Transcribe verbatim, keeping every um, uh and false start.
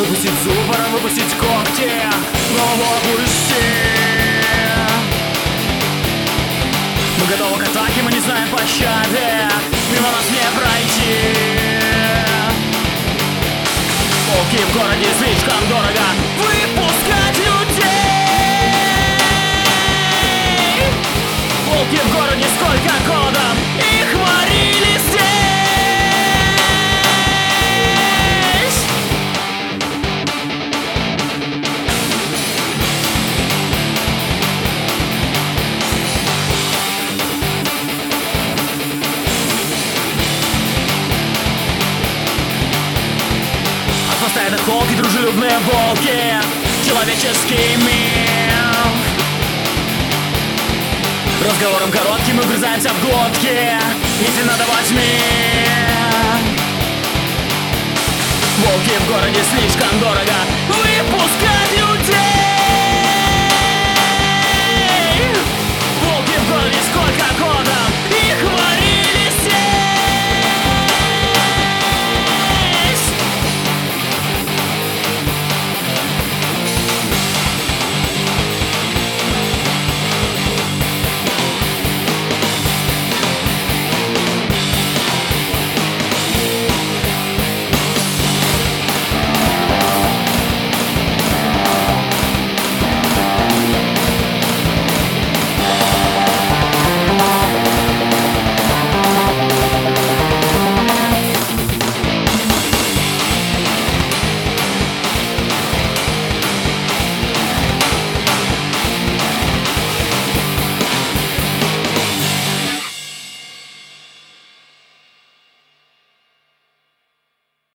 Выпустить зуб, пора выпустить когти. Голову опусти. Мы готовы к атаке, мы не знаем пощады. Мимо нас не пройти. Волки в городе слишком дорого выпускать людей. Волки в городе, сколько голодом их морили здесь. Это холки, дружелюбные волки, человеческий мир. Разговором коротким мы вгрызаемся в глотки. Если надо, возьми. Волки в городе слишком дорого выпускать людей.